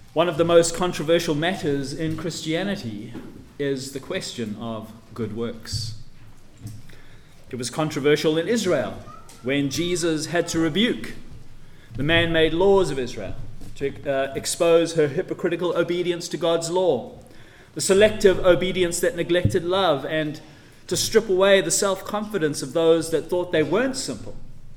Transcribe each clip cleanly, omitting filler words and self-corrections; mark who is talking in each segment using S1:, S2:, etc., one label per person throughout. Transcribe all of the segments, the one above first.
S1: One of the most controversial matters in Christianity is the question of good works. It was controversial in Israel when Jesus had to rebuke the man-made laws of Israel, to expose her hypocritical obedience to God's law, the selective obedience that neglected love, and to strip away the self-confidence of those that thought they weren't sinful,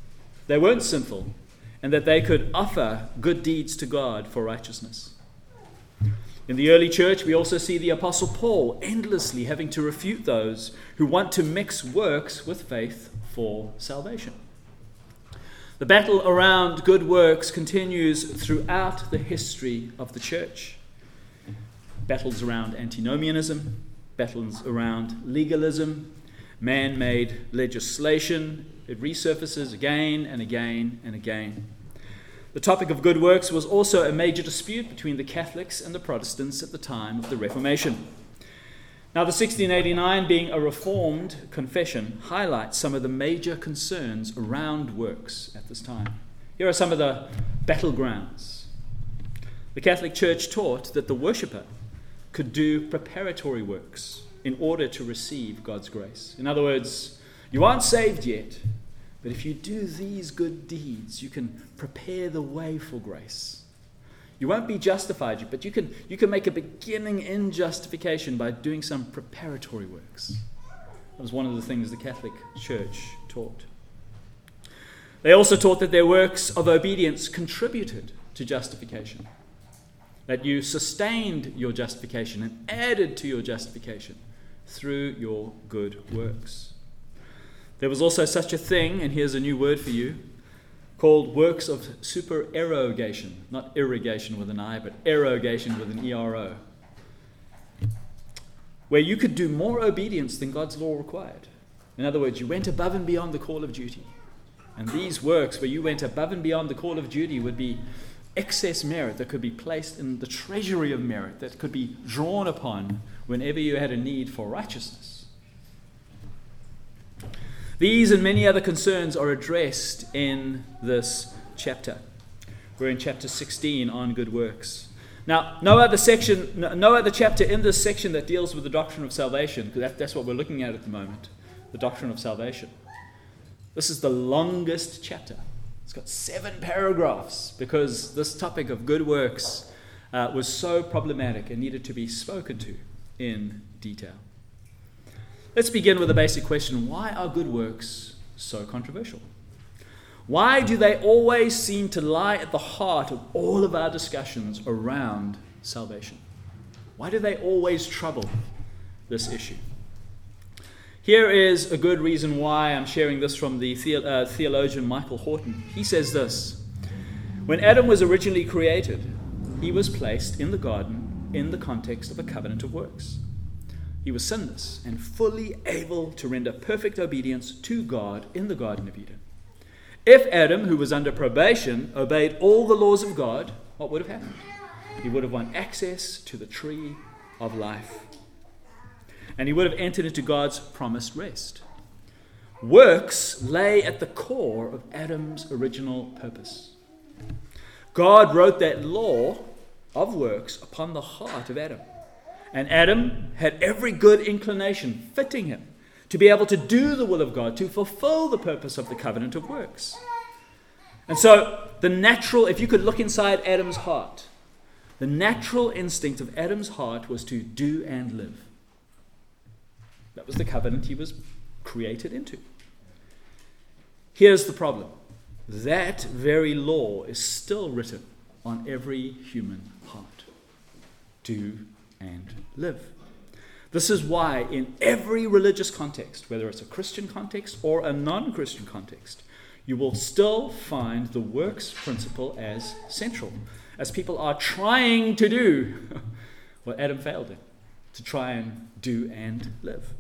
S1: and that they could offer good deeds to God for righteousness. In the early church, we also see the Apostle Paul endlessly having to refute those who want to mix works with faith for salvation. The battle around good works continues throughout the history of the church. Battles around antinomianism, battles around legalism, man-made legislation. It resurfaces again and again and again. The topic of good works was also a major dispute between the Catholics and the Protestants at the time of the Reformation. Now, the 1689 being a Reformed confession highlights some of the major concerns around works at this time. Here are some of the battlegrounds. The Catholic Church taught that the worshipper could do preparatory works in order to receive God's grace. In other words, you aren't saved yet, but if you do these good deeds, you can prepare the way for grace. You won't be justified yet, but you can make a beginning in justification by doing some preparatory works. That was one of the things the Catholic Church taught. They also taught that their works of obedience contributed to justification, that you sustained your justification and added to your justification through your good works. There was also such a thing, and here's a new word for you, called works of supererogation. Not irrigation with an I, but erogation with an E-R-O. Where you could do more obedience than God's law required. In other words, you went above and beyond the call of duty. And these works where you went above and beyond the call of duty would be excess merit that could be placed in the treasury of merit, that could be drawn upon whenever you had a need for righteousness. These and many other concerns are addressed in this chapter. We're in chapter 16 on good works. Now, no other chapter in this section that deals with the doctrine of salvation, because that's what we're looking at the moment, the doctrine of salvation. This is the longest chapter. It's got 7 paragraphs because this topic of good works was so problematic and needed to be spoken to in detail. Let's begin with a basic question. Why are good works so controversial? Why do they always seem to lie at the heart of all of our discussions around salvation? Why do they always trouble this issue? Here is a good reason why. I'm sharing this from the theologian Michael Horton. He says this: when Adam was originally created, he was placed in the garden in the context of a covenant of works. He was sinless and fully able to render perfect obedience to God in the Garden of Eden. If Adam, who was under probation, obeyed all the laws of God, what would have happened? He would have won access to the tree of life. And he would have entered into God's promised rest. Works lay at the core of Adam's original purpose. God wrote that law of works upon the heart of Adam. And Adam had every good inclination fitting him to be able to do the will of God, to fulfill the purpose of the covenant of works. And so if you could look inside Adam's heart, the natural instinct of Adam's heart was to do and live. That was the covenant he was created into. Here's the problem. That very law is still written on every human heart. Do and live. This is why in every religious context, whether it's a Christian context or a non-Christian context, you will still find the works principle as central, as people are trying to do what Adam failed in, to try and do and live.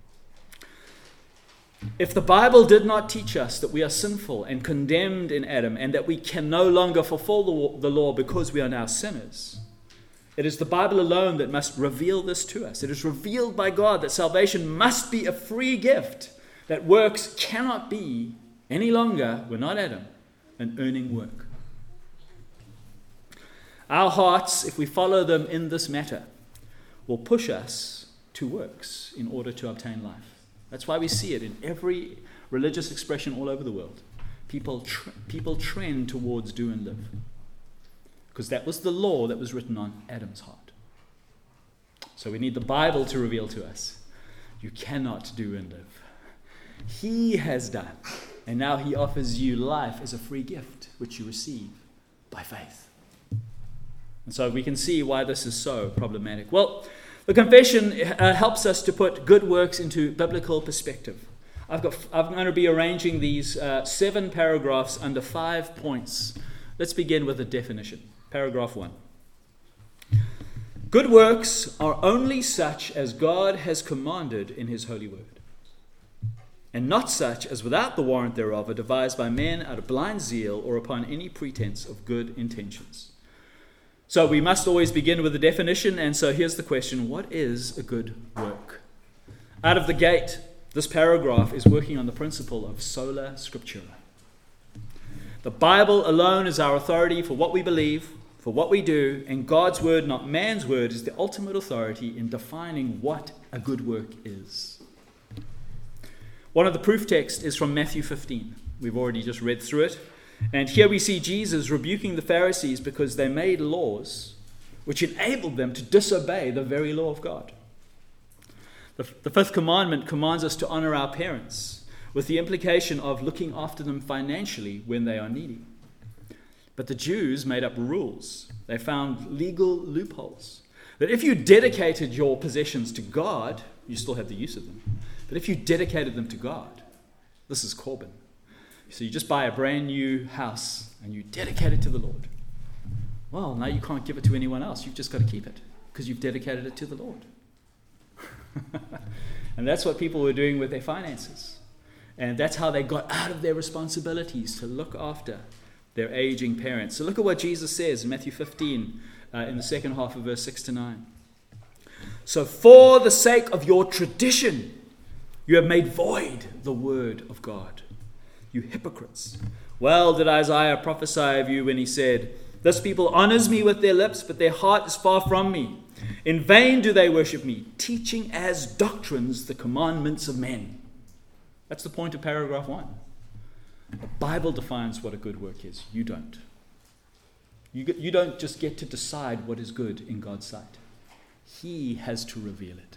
S1: If the Bible did not teach us that we are sinful and condemned in Adam and that we can no longer fulfill the law because we are now sinners, it is the Bible alone that must reveal this to us. It is revealed by God that salvation must be a free gift, that works cannot be any longer, we're not Adam, an earning work. Our hearts, if we follow them in this matter, will push us to works in order to obtain life. That's why we see it in every religious expression all over the world. People trend towards do and live. Because that was the law that was written on Adam's heart. So we need the Bible to reveal to us, you cannot do and live. He has done. And now he offers you life as a free gift, which you receive by faith. And so we can see why this is so problematic. Well, the confession helps us to put good works into biblical perspective. I'm going to be arranging these 7 paragraphs under 5 points. Let's begin with the definition. Paragraph 1. Good works are only such as God has commanded in his holy word, and not such as without the warrant thereof are devised by men out of blind zeal or upon any pretense of good intentions. So we must always begin with the definition, and so here's the question: what is a good work? Out of the gate, this paragraph is working on the principle of sola scriptura. The Bible alone is our authority for what we believe, for what we do, and God's word, not man's word, is the ultimate authority in defining what a good work is. One of the proof texts is from Matthew 15. We've already just read through it. And here we see Jesus rebuking the Pharisees because they made laws which enabled them to disobey the very law of God. The fifth commandment commands us to honor our parents, with the implication of looking after them financially when they are needy. But the Jews made up rules. They found legal loopholes. That if you dedicated your possessions to God, you still had the use of them. But if you dedicated them to God, this is Corban. So you just buy a brand new house and you dedicate it to the Lord. Well, now you can't give it to anyone else. You've just got to keep it because you've dedicated it to the Lord. And that's what people were doing with their finances. And that's how they got out of their responsibilities to look after their aging parents. So look at what Jesus says in Matthew 15, in the second half of verse 6 to 9. So for the sake of your tradition, you have made void the word of God. You hypocrites. Well did Isaiah prophesy of you when he said, this people honors me with their lips, but their heart is far from me. In vain do they worship me, teaching as doctrines the commandments of men. That's the point of paragraph 1. The Bible defines what a good work is. You don't. You don't just get to decide what is good in God's sight. He has to reveal it.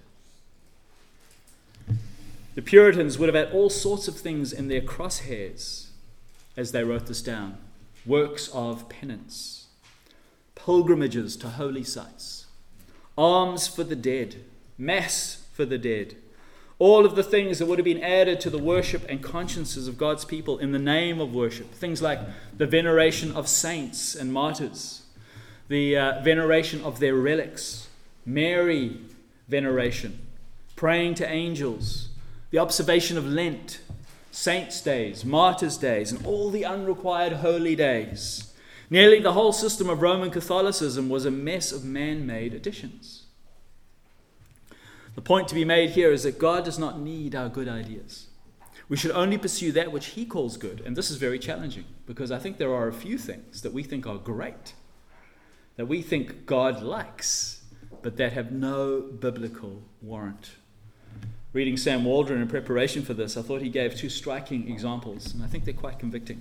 S1: The Puritans would have had all sorts of things in their crosshairs as they wrote this down. Works of penance, pilgrimages to holy sites, alms for the dead, mass for the dead, all of the things that would have been added to the worship and consciences of God's people in the name of worship. Things like the veneration of saints and martyrs, the veneration of their relics, Mary veneration, praying to angels, the observation of Lent, saints' days, martyrs' days, and all the unrequired holy days. Nearly the whole system of Roman Catholicism was a mess of man-made additions. The point to be made here is that God does not need our good ideas. We should only pursue that which he calls good. And this is very challenging because I think there are a few things that we think are great, that we think God likes, but that have no biblical warrant. Reading Sam Waldron in preparation for this, I thought he gave 2 striking examples, and I think they're quite convicting.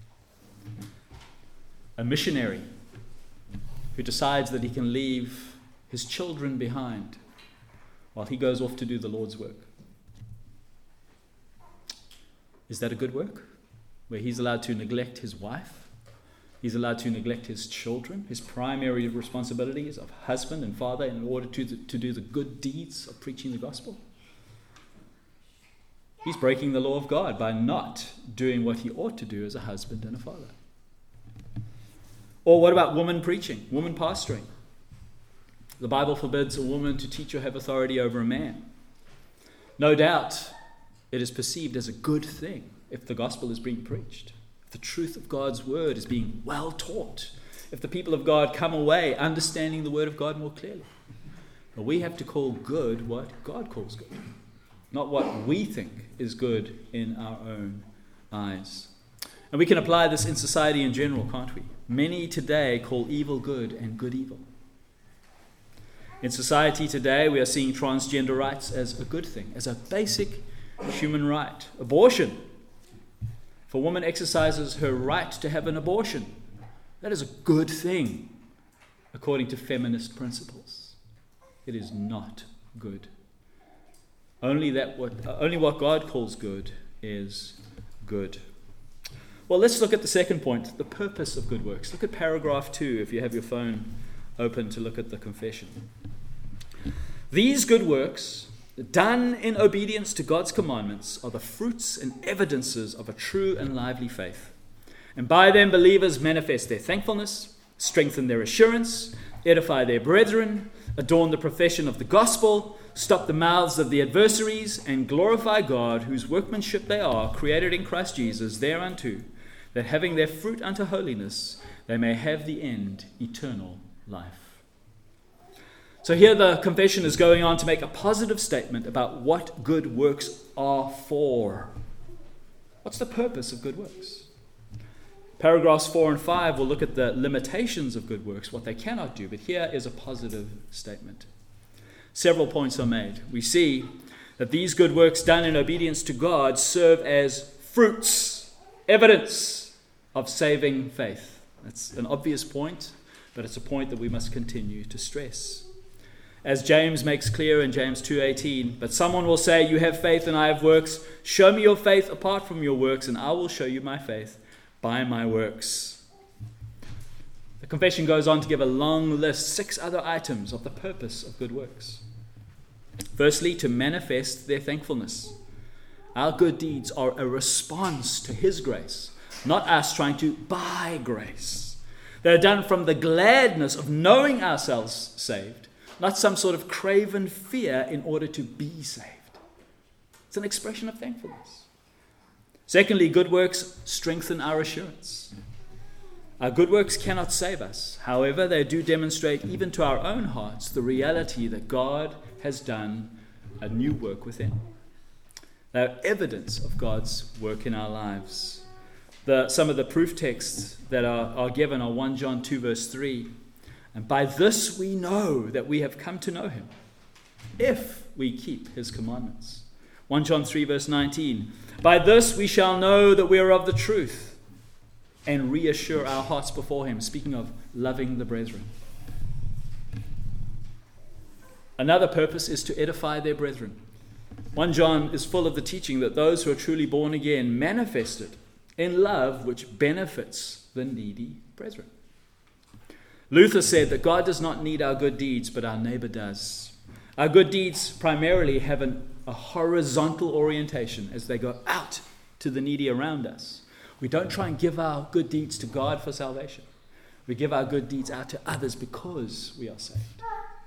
S1: A missionary who decides that he can leave his children behind while he goes off to do the Lord's work. Is that a good work? Where he's allowed to neglect his wife, he's allowed to neglect his children, his primary responsibilities of husband and father in order to do the good deeds of preaching the gospel? He's breaking the law of God by not doing what he ought to do as a husband and a father. Or what about woman preaching, woman pastoring? The Bible forbids a woman to teach or have authority over a man. No doubt it is perceived as a good thing if the gospel is being preached, if the truth of God's word is being well taught, if the people of God come away understanding the word of God more clearly. But we have to call good what God calls good, not what we think is good in our own eyes. And we can apply this in society in general, can't we? many today call evil good and good evil. In society today, we are seeing transgender rights as a good thing, as a basic human right. Abortion. If a woman exercises her right to have an abortion, that is a good thing according to feminist principles. It is not good. Only what God calls good is good. Well, let's look at the second point, the purpose of good works. Look at paragraph 2 if you have your phone open to look at the confession. These good works, done in obedience to God's commandments, are the fruits and evidences of a true and lively faith. And by them believers manifest their thankfulness, strengthen their assurance, edify their brethren, adorn the profession of the gospel, stop the mouths of the adversaries, and glorify God, whose workmanship they are, created in Christ Jesus thereunto, that having their fruit unto holiness, they may have the end, eternal life. So here the confession is going on to make a positive statement about what good works are for. What's the purpose of good works? Paragraphs 4 and 5 will look at the limitations of good works, what they cannot do, but here is a positive statement. Several points are made. We see that these good works done in obedience to God serve as fruits, evidence of saving faith. That's an obvious point, but it's a point that we must continue to stress. As James makes clear in James 2:18, but someone will say, you have faith and I have works. Show me your faith apart from your works, and I will show you my faith by my works. The confession goes on to give a long list, 6 other items of the purpose of good works. Firstly, to manifest their thankfulness. Our good deeds are a response to His grace, not us trying to buy grace. They're done from the gladness of knowing ourselves saved, not some sort of craven fear in order to be saved. It's an expression of thankfulness. Secondly, good works strengthen our assurance. Our good works cannot save us. However, they do demonstrate even to our own hearts the reality that God has done a new work within. They are evidence of God's work in our lives. Some of the proof texts that are given are 1 John 2 verse 3. And by this we know that we have come to know Him, if we keep His commandments. 1 John 3 verse 19. By this we shall know that we are of the truth, and reassure our hearts before Him. Speaking of loving the brethren. Another purpose is to edify their brethren. 1 John is full of the teaching that those who are truly born again manifest it in love which benefits the needy brethren. Luther said that God does not need our good deeds, but our neighbor does. Our good deeds primarily have a horizontal orientation as they go out to the needy around us. We don't try and give our good deeds to God for salvation. We give our good deeds out to others because we are saved.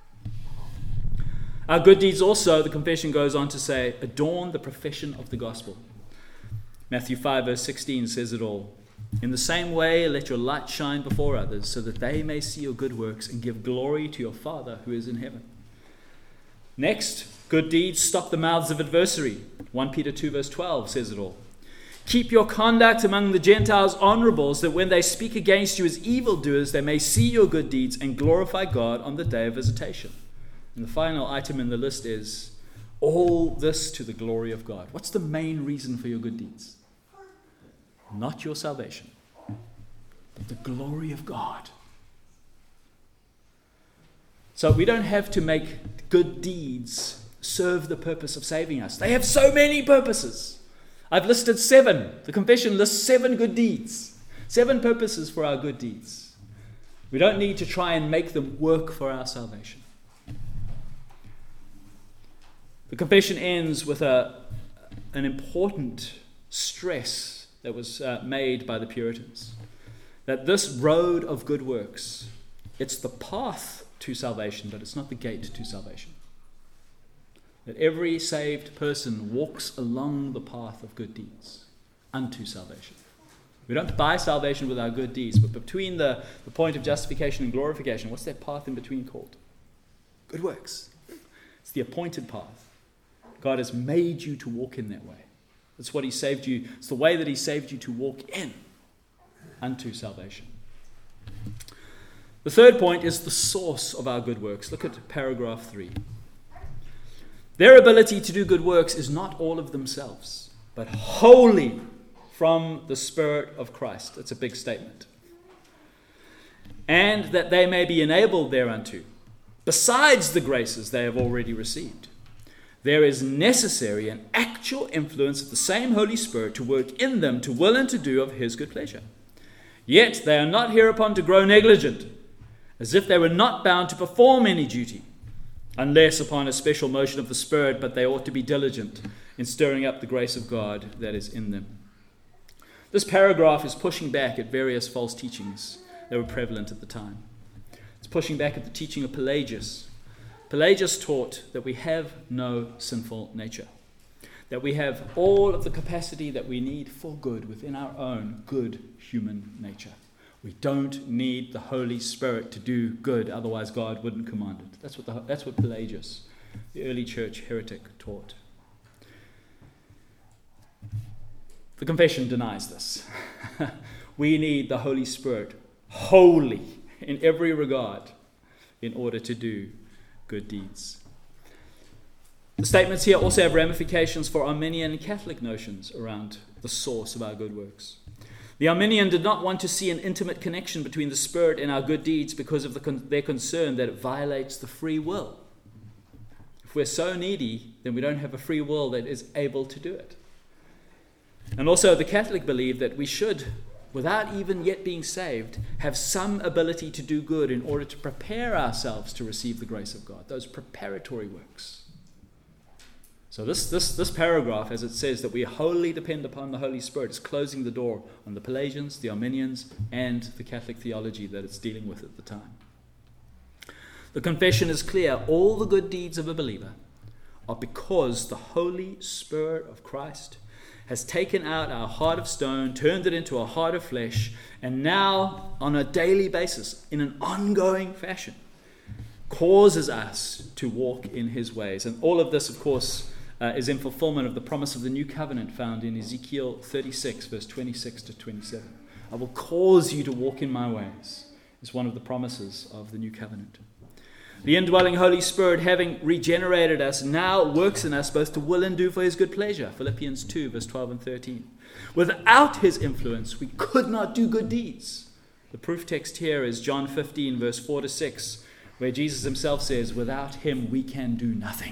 S1: Our good deeds also, the confession goes on to say, adorn the profession of the gospel. Matthew 5 verse 16 says it all. In the same way, let your light shine before others, so that they may see your good works and give glory to your Father who is in heaven. Next, good deeds stop the mouths of adversary. 1 Peter 2 verse 12 says it all. Keep your conduct among the Gentiles honorable, so that when they speak against you as evildoers, they may see your good deeds and glorify God on the day of visitation. And the final item in the list is, all this to the glory of God. What's the main reason for your good deeds? Not your salvation, but the glory of God. So we don't have to make good deeds serve the purpose of saving us. They have so many purposes. I've listed 7. The confession lists 7 good deeds. 7 purposes for our good deeds. We don't need to try and make them work for our salvation. The confession ends with an important stress that was made by the Puritans. That this road of good works, it's the path to salvation, but it's not the gate to salvation. That every saved person walks along the path of good deeds unto salvation. We don't buy salvation with our good deeds, but between the point of justification and glorification, what's that path in between called? Good works. It's the appointed path. God has made you to walk in that way. That's what He saved you. It's the way that He saved you to walk in unto salvation. The third point is the source of our good works. Look at paragraph 3. Their ability to do good works is not all of themselves, but wholly from the Spirit of Christ. That's a big statement. And that they may be enabled thereunto, besides the graces they have already received. There is necessary an actual influence of the same Holy Spirit to work in them to will and to do of his good pleasure. Yet they are not hereupon to grow negligent, as if they were not bound to perform any duty, unless upon a special motion of the Spirit, but they ought to be diligent in stirring up the grace of God that is in them. This paragraph is pushing back at various false teachings that were prevalent at the time. It's pushing back at the teaching of Pelagius. Pelagius taught that we have no sinful nature, that we have all of the capacity that we need for good within our own good human nature. We don't need the Holy Spirit to do good, otherwise God wouldn't command it. That's what Pelagius, the early church heretic, taught. The confession denies this. We need the Holy Spirit wholly in every regard in order to do good deeds. The statements here also have ramifications for Arminian and Catholic notions around the source of our good works. The Arminian did not want to see an intimate connection between the Spirit and our good deeds because of their concern that it violates the free will. If we're so needy, then we don't have a free will that is able to do it. And also the Catholic believe that we should, without even yet being saved, have some ability to do good in order to prepare ourselves to receive the grace of God, those preparatory works. So this paragraph, as it says that we wholly depend upon the Holy Spirit, is closing the door on the Pelagians, the Arminians, and the Catholic theology that it's dealing with at the time. The confession is clear. All the good deeds of a believer are because the Holy Spirit of Christ has taken out our heart of stone, turned it into a heart of flesh, and now, on a daily basis, in an ongoing fashion, causes us to walk in his ways. And all of this, of course, is in fulfillment of the promise of the new covenant found in Ezekiel 36, verse 26 to 27. I will cause you to walk in my ways, is one of the promises of the new covenant. The indwelling Holy Spirit, having regenerated us, now works in us both to will and do for his good pleasure. Philippians 2, verse 12 and 13. Without his influence, we could not do good deeds. The proof text here is John 15, verse 4 to 6, where Jesus himself says, without him we can do nothing.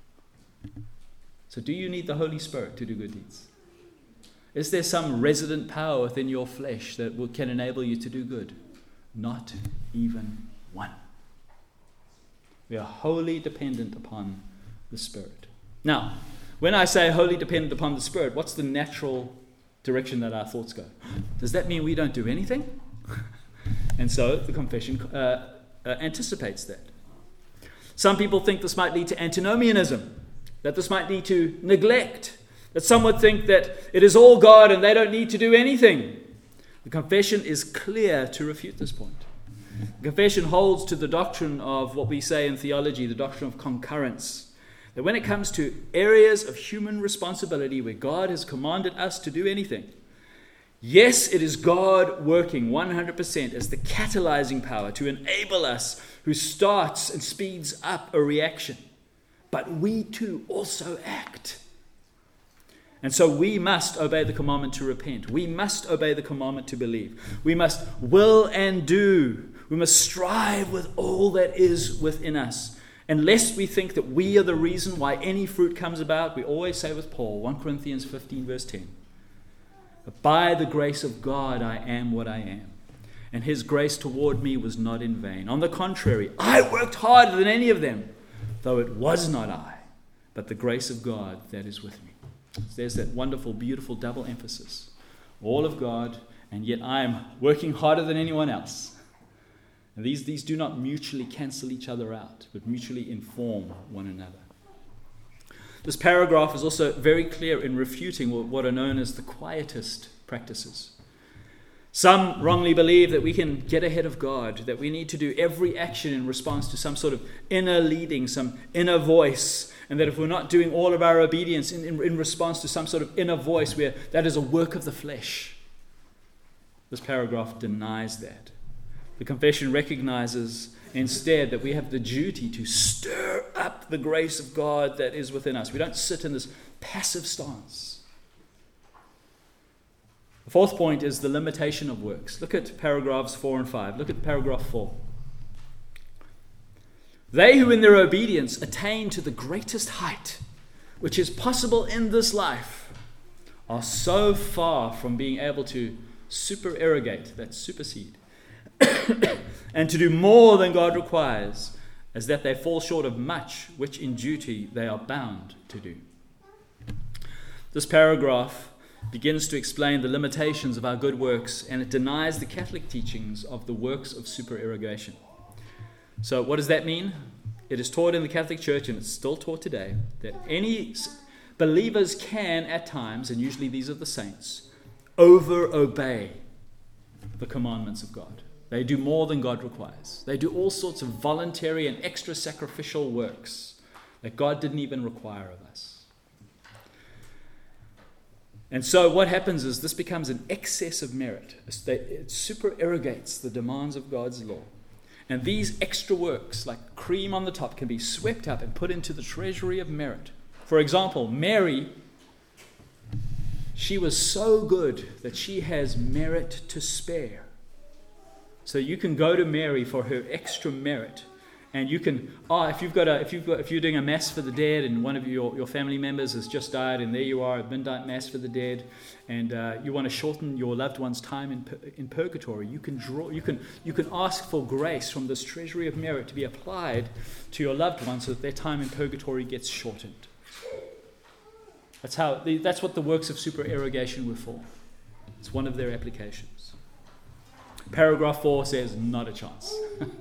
S1: So do you need the Holy Spirit to do good deeds? Is there some resident power within your flesh that can enable you to do good? Not even one. We are wholly dependent upon the Spirit. Now, when I say wholly dependent upon the Spirit, what's the natural direction that our thoughts go? Does that mean we don't do anything? And so the confession anticipates that. Some people think this might lead to antinomianism, that this might lead to neglect, that some would think that it is all God and they don't need to do anything. The confession is clear to refute this point. The confession holds to the doctrine of what we say in theology, the doctrine of concurrence. That when it comes to areas of human responsibility where God has commanded us to do anything, yes, it is God working 100% as the catalyzing power to enable us, who starts and speeds up a reaction. But we too also act. And so we must obey the commandment to repent. We must obey the commandment to believe. We must will and do. We must strive with all that is within us. And lest we think that we are the reason why any fruit comes about, we always say with Paul, 1 Corinthians 15 verse 10, by the grace of God I am what I am, and his grace toward me was not in vain. On the contrary, I worked harder than any of them, though it was not I, but the grace of God that is with me. So there's that wonderful, beautiful double emphasis. All of God, and yet I am working harder than anyone else. And these do not mutually cancel each other out, but mutually inform one another. This paragraph is also very clear in refuting what are known as the quietist practices. Some wrongly believe that we can get ahead of God, that we need to do every action in response to some sort of inner leading, some inner voice, and that if we're not doing all of our obedience in response to some sort of inner voice, that is a work of the flesh. This paragraph denies that. The confession recognizes instead that we have the duty to stir up the grace of God that is within us. We don't sit in this passive stance. The fourth point is the limitation of works. Look at paragraphs 4 and 5. Look at paragraph 4. They who in their obedience attain to the greatest height which is possible in this life are so far from being able to supererogate, that's supersede, and to do more than God requires, as that they fall short of much which in duty they are bound to do. This paragraph begins to explain the limitations of our good works, and it denies the Catholic teachings of the works of supererogation. So what does that mean? It is taught in the Catholic Church, and it's still taught today, that any believers can at times, and usually these are the saints, over-obey the commandments of God. They do more than God requires. They do all sorts of voluntary and extra sacrificial works that God didn't even require of us. And so what happens is this becomes an excess of merit. It supererogates the demands of God's law. And these extra works, like cream on the top, can be swept up and put into the treasury of merit. For example, Mary, she was so good that she has merit to spare. So you can go to Mary for her extra merit, and you can, if you're doing a mass for the dead, and one of your family members has just died, and there you are at midnight mass for the dead, and you want to shorten your loved one's time in purgatory, you can ask for grace from this treasury of merit to be applied to your loved ones so that their time in purgatory gets shortened. That's what the works of supererogation were for. It's one of their applications. Paragraph 4 says, not a chance.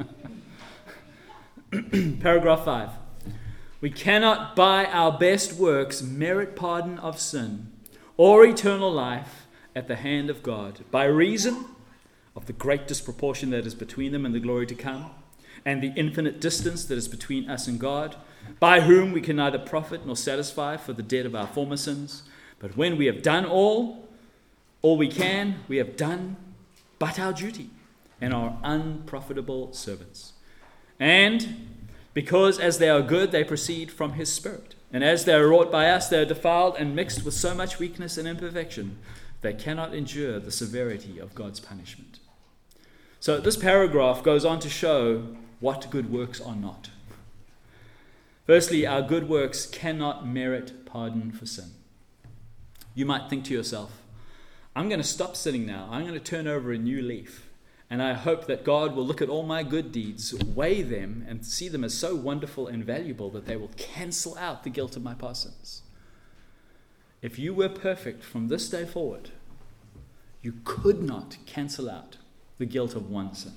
S1: Paragraph 5. We cannot by our best works merit pardon of sin or eternal life at the hand of God, by reason of the great disproportion that is between them and the glory to come, and the infinite distance that is between us and God, by whom we can neither profit nor satisfy for the debt of our former sins. But when we have done all we can, we have done but our duty, and are unprofitable servants. And because as they are good, they proceed from his Spirit. And as they are wrought by us, they are defiled and mixed with so much weakness and imperfection, they cannot endure the severity of God's punishment. So this paragraph goes on to show what good works are not. Firstly, our good works cannot merit pardon for sin. You might think to yourself, I'm going to stop sinning now. I'm going to turn over a new leaf. And I hope that God will look at all my good deeds, weigh them, and see them as so wonderful and valuable that they will cancel out the guilt of my past sins. If you were perfect from this day forward, you could not cancel out the guilt of one sin.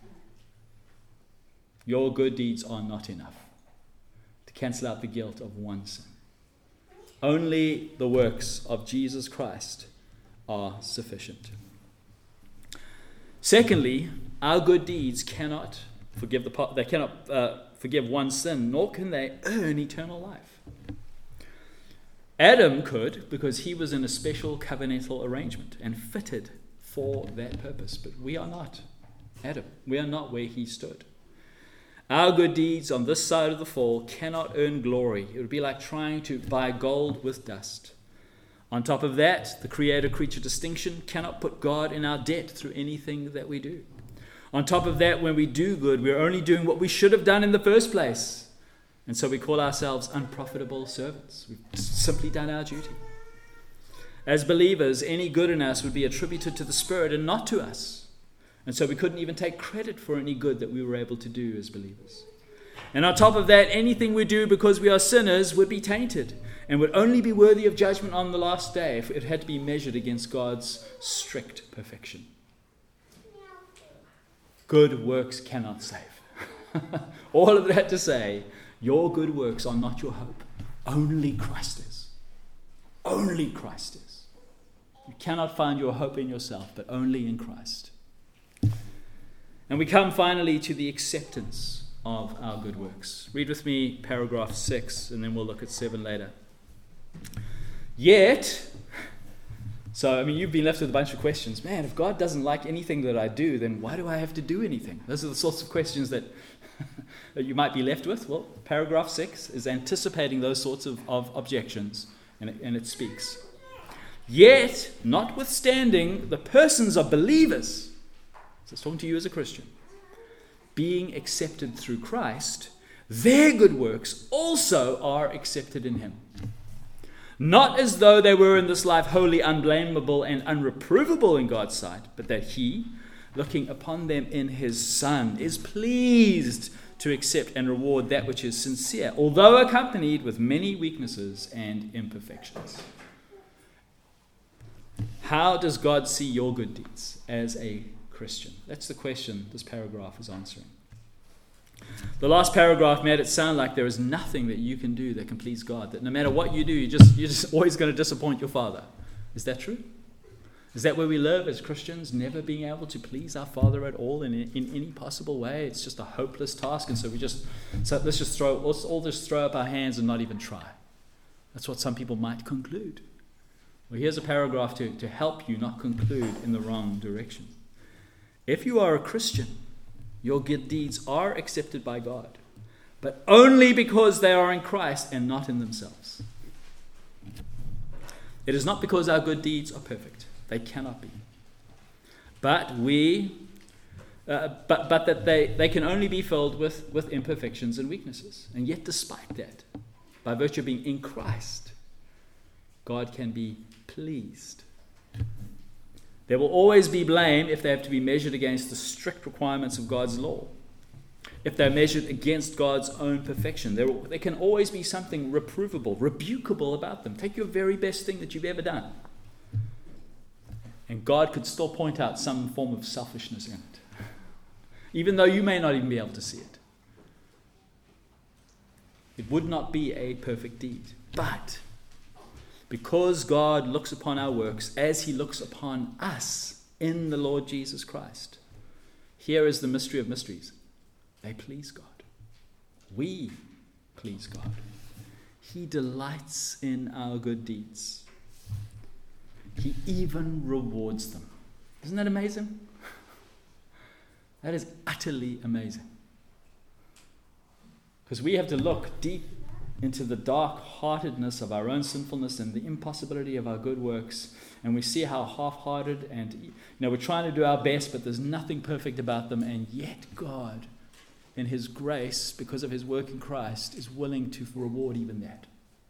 S1: Your good deeds are not enough to cancel out the guilt of one sin. Only the works of Jesus Christ are sufficient. Secondly, our good deeds cannot forgive forgive one sin, nor can they earn eternal life. Adam could, because he was in a special covenantal arrangement and fitted for that purpose, but we are not Adam. We are not where he stood. Our good deeds on this side of the fall cannot earn glory. It would be like trying to buy gold with dust. On top of that, the creator-creature distinction cannot put God in our debt through anything that we do. On top of that, when we do good, we're only doing what we should have done in the first place. And so we call ourselves unprofitable servants. We've simply done our duty. As believers, any good in us would be attributed to the Spirit and not to us. And so we couldn't even take credit for any good that we were able to do as believers. And on top of that, anything we do because we are sinners would be tainted and would only be worthy of judgment on the last day if it had to be measured against God's strict perfection. Good works cannot save. All of that to say, your good works are not your hope. Only Christ is. Only Christ is. You cannot find your hope in yourself, but only in Christ. And we come finally to the acceptance of our good works. Read with me paragraph 6, and then we'll look at 7 later. Yet, So, you've been left with a bunch of questions. Man, if God doesn't like anything that I do, then why do I have to do anything? Those are the sorts of questions that that you might be left with. Well, paragraph 6 is anticipating those sorts of objections, and it speaks. Yet, notwithstanding, the persons of believers, so it's talking to you as a Christian, being accepted through Christ, their good works also are accepted in him. Not as though they were in this life wholly unblameable and unreprovable in God's sight, but that he, looking upon them in his Son, is pleased to accept and reward that which is sincere, although accompanied with many weaknesses and imperfections. How does God see your good deeds as a Christian? That's the question this paragraph is answering. The last paragraph made it sound like there is nothing that you can do that can please God, that no matter what you do, you're just always going to disappoint your Father. Is that true? Is that where we live as Christians, never being able to please our Father at all in any possible way? It's just a hopeless task, and so let's just throw up our hands and not even try. That's what some people might conclude. Well, here's a paragraph to help you not conclude in the wrong direction. If you are a Christian, your good deeds are accepted by God, but only because they are in Christ and not in themselves. It is not because our good deeds are perfect. They cannot be. But that they can only be filled with imperfections and weaknesses. And yet despite that, by virtue of being in Christ, God can be pleased. There will always be blame if they have to be measured against the strict requirements of God's law. If they're measured against God's own perfection, there can always be something reprovable, rebukable about them. Take your very best thing that you've ever done, and God could still point out some form of selfishness in it, even though you may not even be able to see it. It would not be a perfect deed. But because God looks upon our works as he looks upon us in the Lord Jesus Christ, here is the mystery of mysteries. They please God. We please God. He delights in our good deeds. He even rewards them. Isn't that amazing? That is utterly amazing. Because we have to look deep into the dark-heartedness of our own sinfulness and the impossibility of our good works, and we see how half-hearted and we're trying to do our best, but there's nothing perfect about them, and yet God, in his grace, because of his work in Christ, is willing to reward even that.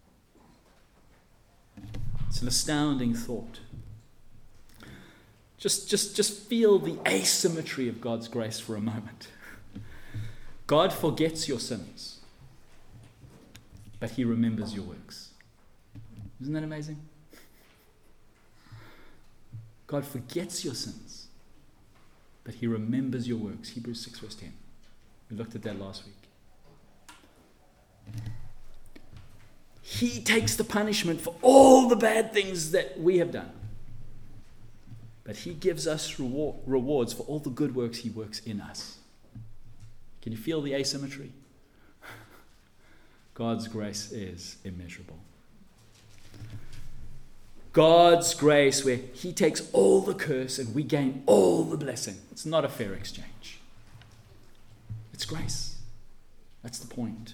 S1: It's an astounding thought. Just feel the asymmetry of God's grace for a moment. God forgets your sins, but he remembers your works. Isn't that amazing? God forgets your sins, but he remembers your works. Hebrews 6 verse 10. We looked at that last week. He takes the punishment for all the bad things that we have done, but he gives us rewards for all the good works he works in us. Can you feel the asymmetry? God's grace is immeasurable. God's grace, where he takes all the curse and we gain all the blessing. It's not a fair exchange. It's grace. That's the point.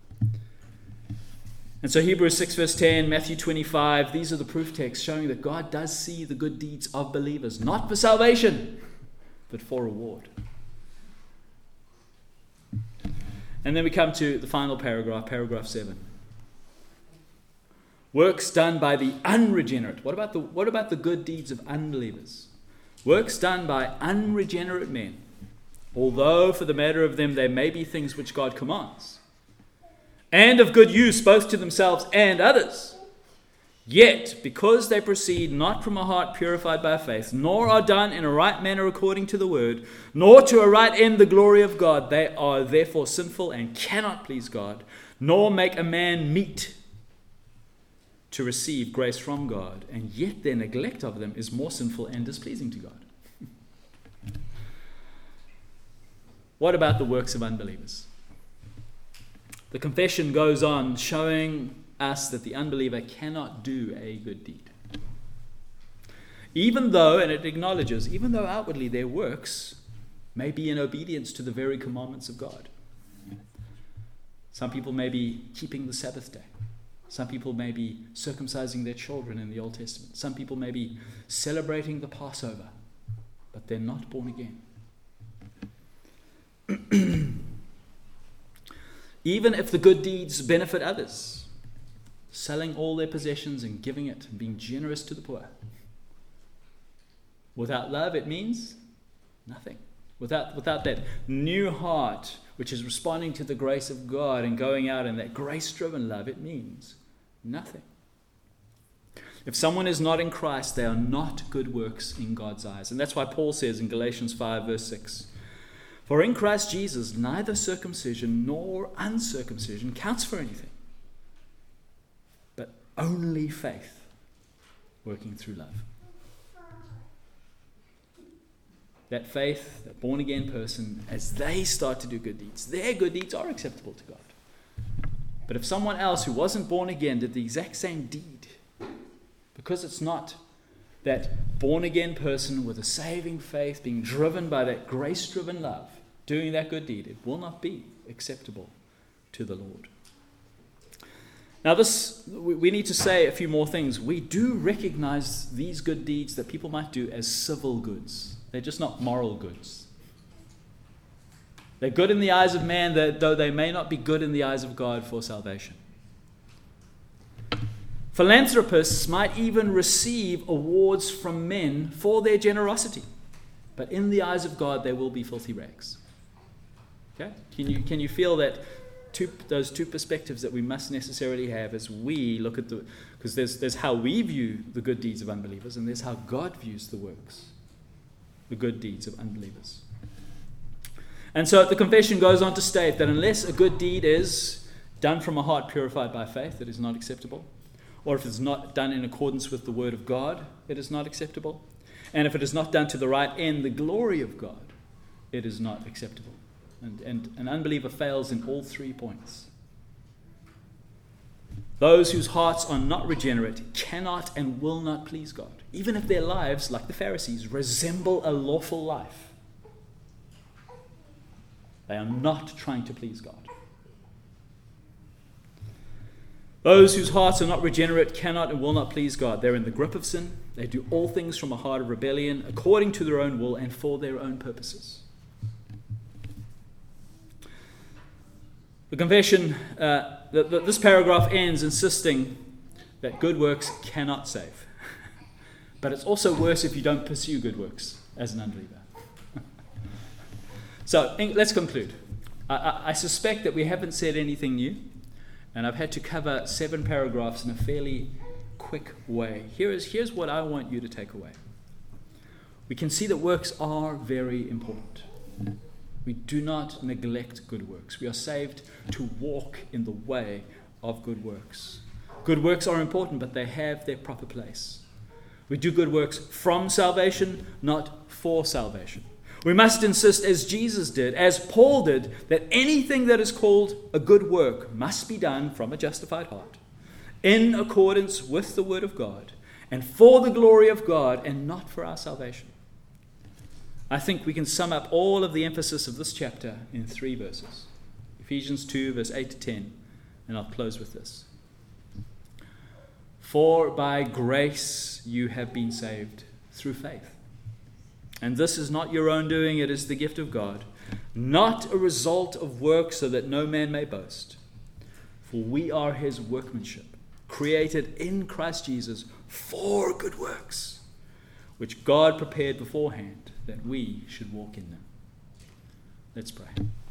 S1: And so Hebrews 6 verse 10, Matthew 25, these are the proof texts showing that God does see the good deeds of believers, not for salvation, but for reward. And then we come to the final paragraph, paragraph 7. Works done by the unregenerate. What about the good deeds of unbelievers? Works done by unregenerate men, although for the matter of them there may be things which God commands, and of good use both to themselves and others. Yet, because they proceed not from a heart purified by faith, nor are done in a right manner according to the word, nor to a right end the glory of God, they are therefore sinful and cannot please God, nor make a man meet to receive grace from God, and yet their neglect of them is more sinful and displeasing to God. What about the works of unbelievers? The confession goes on showing us that the unbeliever cannot do a good deed. Even though, and it acknowledges, even though outwardly their works may be in obedience to the very commandments of God. Some people may be keeping the Sabbath day. Some people may be circumcising their children in the Old Testament. Some people may be celebrating the Passover, but they're not born again. Even if the good deeds benefit others, selling all their possessions and giving it and being generous to the poor. Without love, it means nothing. Without that new heart, which is responding to the grace of God and going out in that grace-driven love, it means nothing. If someone is not in Christ, they are not good works in God's eyes. And that's why Paul says in Galatians 5, verse 6, "For in Christ Jesus, neither circumcision nor uncircumcision counts for anything, but only faith working through love." That faith, that born-again person, as they start to do good deeds, their good deeds are acceptable to God. But if someone else who wasn't born again did the exact same deed, because it's not that born-again person with a saving faith being driven by that grace-driven love, doing that good deed, it will not be acceptable to the Lord. Now we need to say a few more things. We do recognize these good deeds that people might do as civil goods. They're just not moral goods. They're good in the eyes of man, though they may not be good in the eyes of God for salvation. Philanthropists might even receive awards from men for their generosity, but in the eyes of God, they will be filthy rags. Okay? Can you feel that those two perspectives that we must necessarily have as we look at because there's how we view the good deeds of unbelievers, and there's how God views the works, the good deeds of unbelievers. And so the confession goes on to state that unless a good deed is done from a heart purified by faith, it is not acceptable. Or if it's not done in accordance with the word of God, it is not acceptable. And if it is not done to the right end, the glory of God, it is not acceptable. And an unbeliever fails in all 3 points. Those whose hearts are not regenerate cannot and will not please God, even if their lives, like the Pharisees, resemble a lawful life. They are not trying to please God. Those whose hearts are not regenerate cannot and will not please God. They're in the grip of sin. They do all things from a heart of rebellion, according to their own will and for their own purposes. The confession, this paragraph ends insisting that good works cannot save. But it's also worse if you don't pursue good works as an unbeliever. So let's conclude. I suspect that we haven't said anything new, and I've had to cover 7 paragraphs in a fairly quick way. Here's what I want you to take away. We can see that works are very important. We do not neglect good works. We are saved to walk in the way of good works. Good works are important, but they have their proper place. We do good works from salvation, not for salvation. We must insist, as Jesus did, as Paul did, that anything that is called a good work must be done from a justified heart, in accordance with the word of God, and for the glory of God, and not for our salvation. I think we can sum up all of the emphasis of this chapter in 3 verses. Ephesians 2, verse 8 to 10, and I'll close with this. For by grace you have been saved through faith. And this is not your own doing, it is the gift of God, not a result of work so that no man may boast. For we are his workmanship, created in Christ Jesus for good works, which God prepared beforehand that we should walk in them. Let's pray.